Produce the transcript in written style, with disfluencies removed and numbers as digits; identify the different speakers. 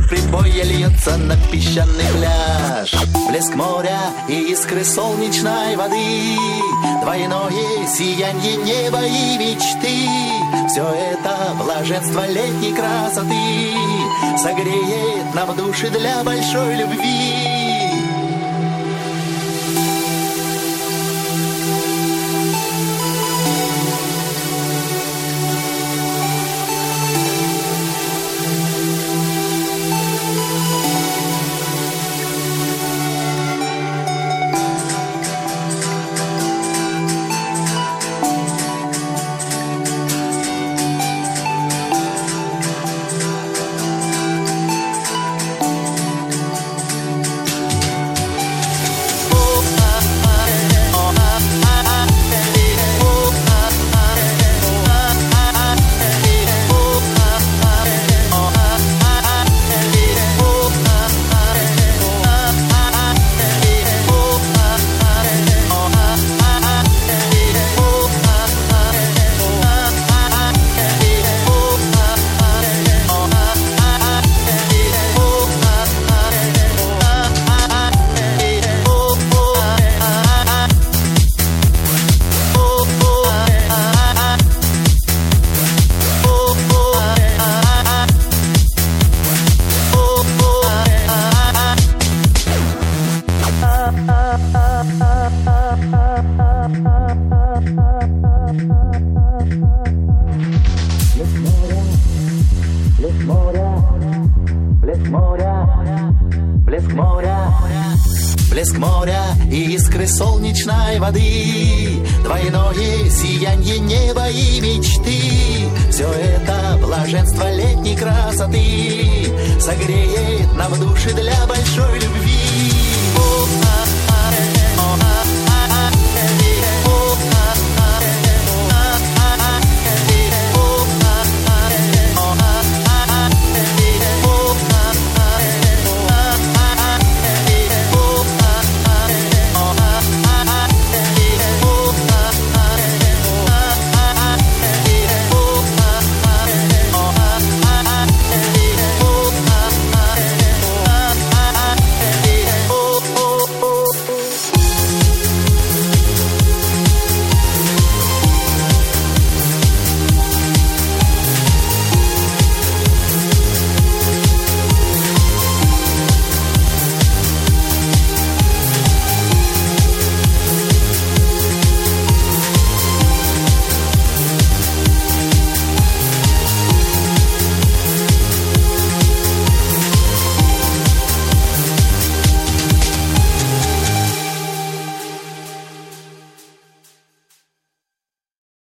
Speaker 1: прибоя льется на песчаный пляж. Блеск моря и искры солнечной воды, двойное сиянье неба и мечты. Все это блаженство летней красоты согреет нам души для большой любви. Блеск моря и искры солнечной воды, двойное сиянье неба и мечты. Все это блаженство летней красоты согреет нам души для большой любви.